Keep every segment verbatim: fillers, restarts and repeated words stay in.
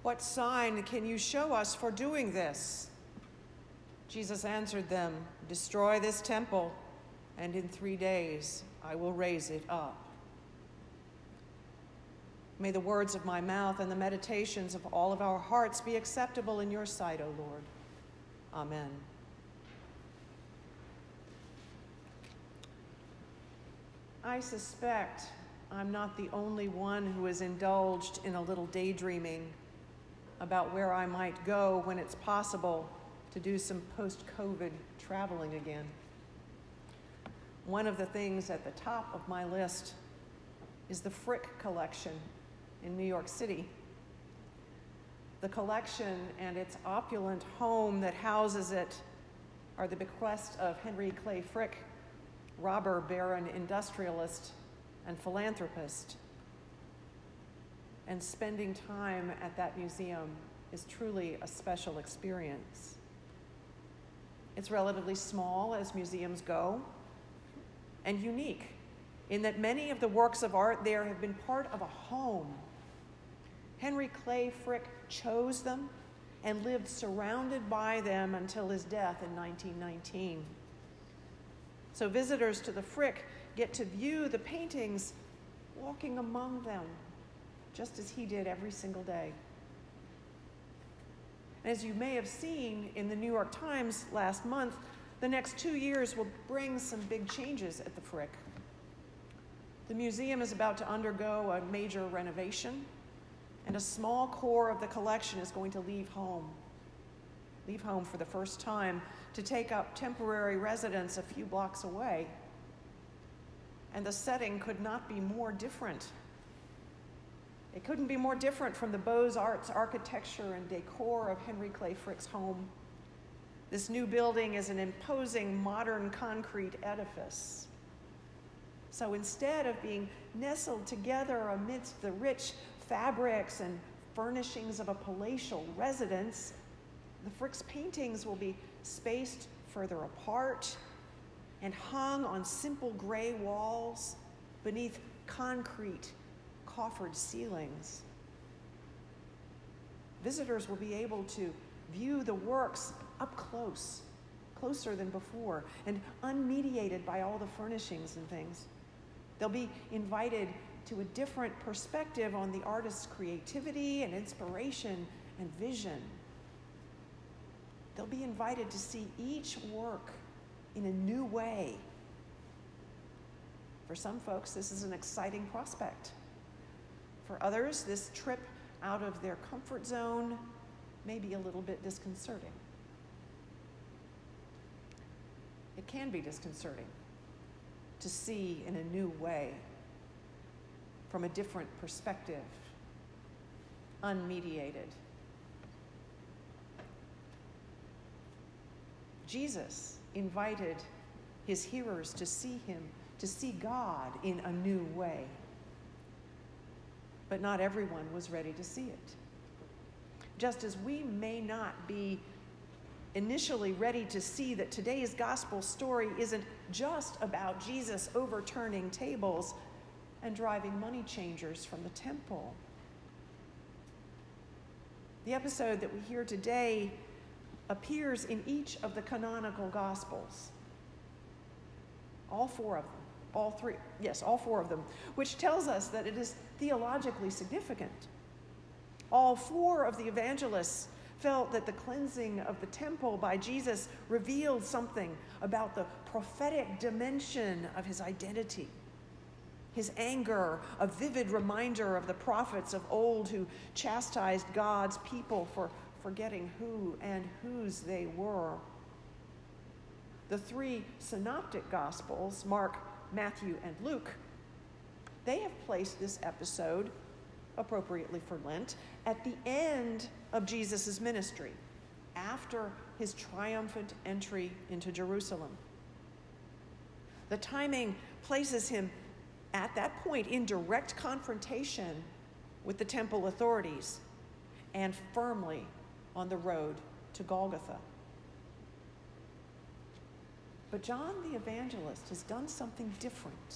"What sign can you show us for doing this?" Jesus answered them, "Destroy this temple, and in three days I will raise it up." May the words of my mouth and the meditations of all of our hearts be acceptable in your sight, O Lord. Amen. I suspect I'm not the only one who has indulged in a little daydreaming about where I might go when it's possible to do some post-COVID traveling again. One of the things at the top of my list is the Frick Collection in New York City. The collection and its opulent home that houses it are the bequest of Henry Clay Frick, robber baron, industrialist, and philanthropist. And spending time at that museum is truly a special experience. It's relatively small as museums go, and unique in that many of the works of art there have been part of a home. Henry Clay Frick chose them and lived surrounded by them until his death in nineteen nineteen. So visitors to the Frick get to view the paintings walking among them, just as he did every single day. And as you may have seen in the New York Times last month, the next two years will bring some big changes at the Frick. The museum is about to undergo a major renovation, and a small core of the collection is going to leave home. Leave home for the first time to take up temporary residence a few blocks away. And the setting could not be more different. It couldn't be more different from the Beaux-Arts architecture and decor of Henry Clay Frick's home. This new building is an imposing modern concrete edifice. So instead of being nestled together amidst the rich fabrics and furnishings of a palatial residence, the Frick's paintings will be spaced further apart and hung on simple gray walls beneath concrete coffered ceilings. Visitors will be able to view the works up close, closer than before, and unmediated by all the furnishings and things. They'll be invited to a different perspective on the artist's creativity and inspiration and vision. They'll be invited to see each work in a new way. For some folks, this is an exciting prospect. For others, this trip out of their comfort zone may be a little bit disconcerting. It can be disconcerting to see in a new way, from a different perspective, unmediated. Jesus invited his hearers to see him, to see God in a new way. But not everyone was ready to see it. Just as we may not be initially ready to see that today's gospel story isn't just about Jesus overturning tables and driving money changers from the temple. The episode that we hear today appears in each of the canonical gospels. All four of them. All three, yes, all four of them, which tells us that it is theologically significant. All four of the evangelists felt that the cleansing of the temple by Jesus revealed something about the prophetic dimension of his identity. His anger, a vivid reminder of the prophets of old who chastised God's people for forgetting who and whose they were. The three synoptic gospels, Mark, Matthew, and Luke, they have placed this episode, appropriately for Lent, at the end of Jesus' ministry, after his triumphant entry into Jerusalem. The timing places him at that point in direct confrontation with the temple authorities and firmly on the road to Golgotha. But John the Evangelist has done something different.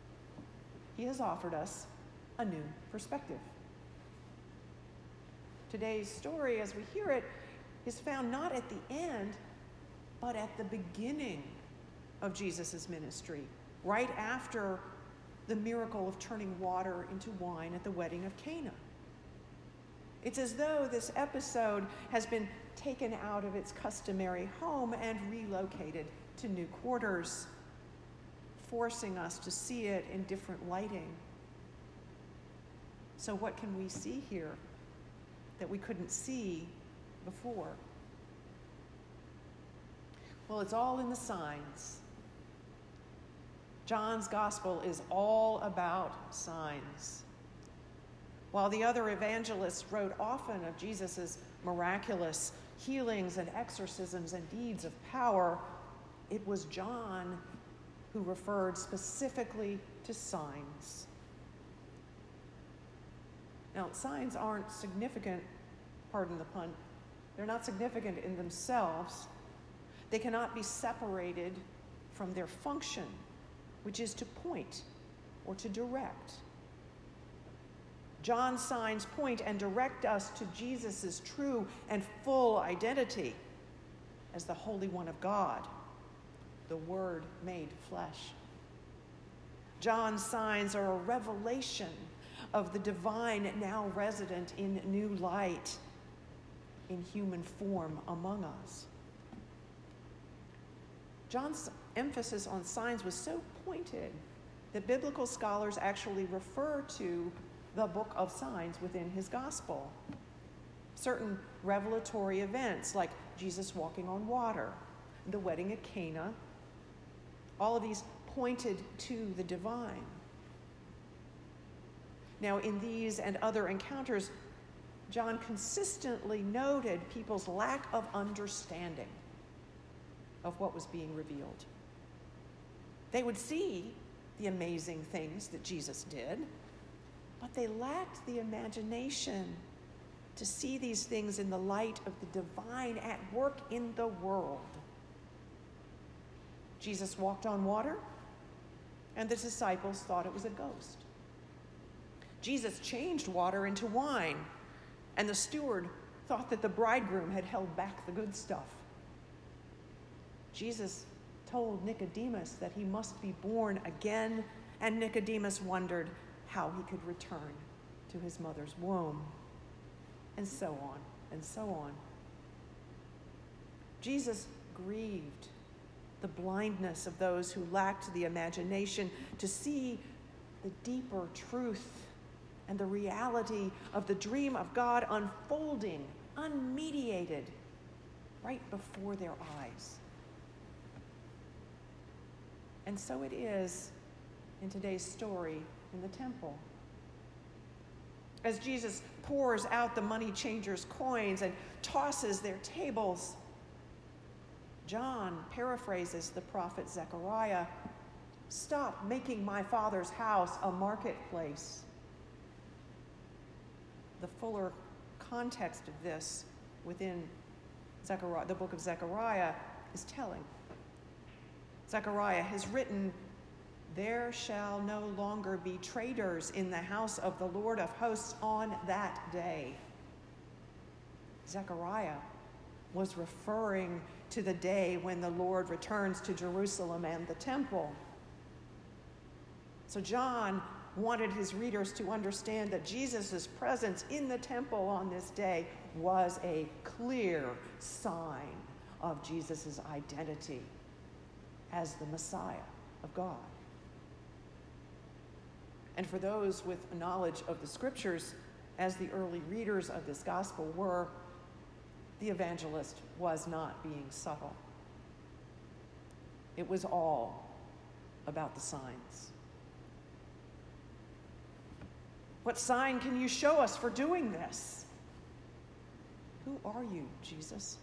He has offered us a new perspective. today's story, as we hear it, is found not at the end, but at the beginning of Jesus' ministry, right after the miracle of turning water into wine at the wedding of Cana. It's as though this episode has been taken out of its customary home and relocated to new quarters, forcing us to see it in different lighting. So what can we see here that we couldn't see before? Well, it's all in the signs. John's gospel is all about signs. While the other evangelists wrote often of Jesus' miraculous healings and exorcisms and deeds of power, it was John who referred specifically to signs. Now, signs aren't significant, pardon the pun, they're not significant in themselves. They cannot be separated from their function, which is to point or to direct. John's signs point and direct us to Jesus' true and full identity as the Holy One of God, the Word made flesh. John's signs are a revelation of the divine now resident in new light, in human form among us. John's emphasis on signs was so pointed that biblical scholars actually refer to the book of signs within his gospel. Certain revelatory events like Jesus walking on water, the wedding at Cana, all of these pointed to the divine. Now, in these and other encounters, John consistently noted people's lack of understanding of what was being revealed. They would see the amazing things that Jesus did, but they lacked the imagination to see these things in the light of the divine at work in the world. Jesus walked on water, and the disciples thought it was a ghost. Jesus changed water into wine, and the steward thought that the bridegroom had held back the good stuff. Jesus told Nicodemus that he must be born again, and Nicodemus wondered how he could return to his mother's womb, and so on, and so on. Jesus grieved the blindness of those who lacked the imagination to see the deeper truth and the reality of the dream of God unfolding, unmediated, right before their eyes. And so it is in today's story in the temple. As Jesus pours out the money changers' coins and tosses their tables, John paraphrases the prophet Zechariah, "Stop making my Father's house a marketplace." The fuller context of this within Zechariah, the book of Zechariah, is telling. Zechariah has written, "There shall no longer be traders in the house of the Lord of hosts on that day." Zechariah was referring to the day when the Lord returns to Jerusalem and the temple. So John wanted his readers to understand that Jesus' presence in the temple on this day was a clear sign of Jesus' identity as the Messiah of God. And for those with knowledge of the scriptures, as the early readers of this gospel were, the evangelist was not being subtle. It was all about the signs. What sign can you show us for doing this? Who are you, Jesus?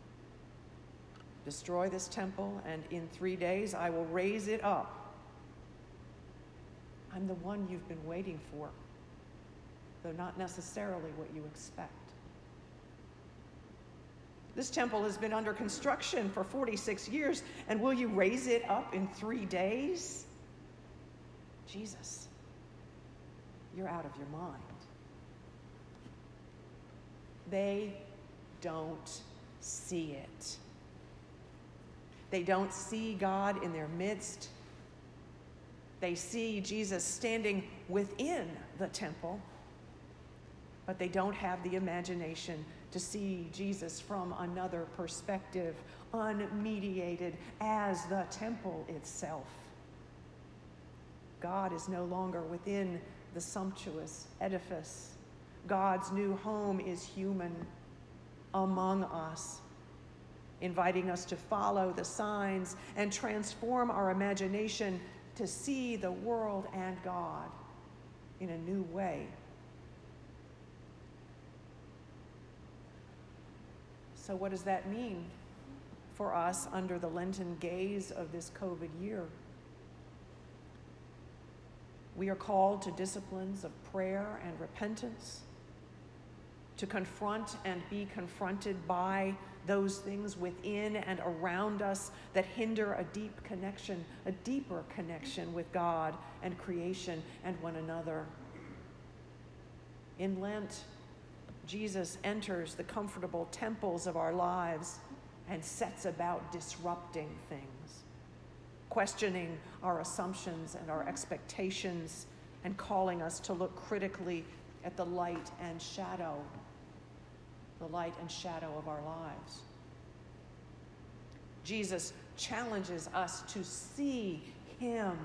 Destroy this temple, and in three days I will raise it up. I'm the one you've been waiting for, though not necessarily what you expect. This temple has been under construction for forty-six years, and will you raise it up in three days? Jesus, you're out of your mind. They don't see it. They don't see God in their midst. They see Jesus standing within the temple, but they don't have the imagination to see Jesus from another perspective, unmediated as the temple itself. God is no longer within the sumptuous edifice. God's new home is human among us, inviting us to follow the signs and transform our imagination to see the world and God in a new way. So what does that mean for us under the Lenten gaze of this COVID year? We are called to disciplines of prayer and repentance, to confront and be confronted by those things within and around us that hinder a deep connection, a deeper connection with God and creation and one another. In Lent, Jesus enters the comfortable temples of our lives and sets about disrupting things, questioning our assumptions and our expectations, and calling us to look critically at the light and shadow, the light and shadow of our lives. Jesus challenges us to see him,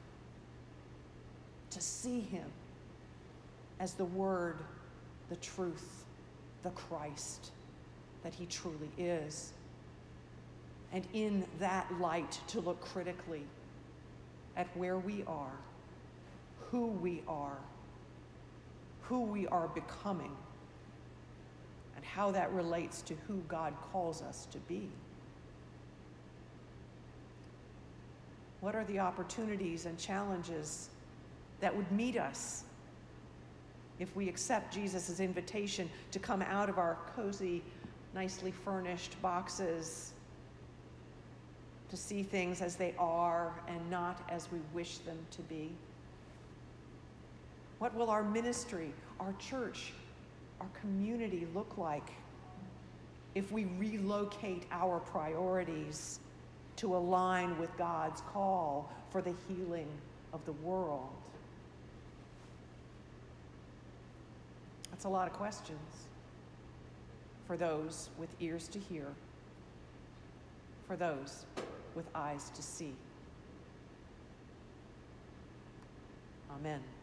to see him as the Word, the truth, the Christ that he truly is. And in that light, to look critically at where we are, who we are, who we are becoming, and how that relates to who God calls us to be. What are the opportunities and challenges that would meet us if we accept Jesus' invitation to come out of our cozy, nicely furnished boxes, to see things as they are and not as we wish them to be? What will our ministry, our church, our community look like if we relocate our priorities to align with God's call for the healing of the world? That's a lot of questions for those with ears to hear, for those with eyes to see. Amen.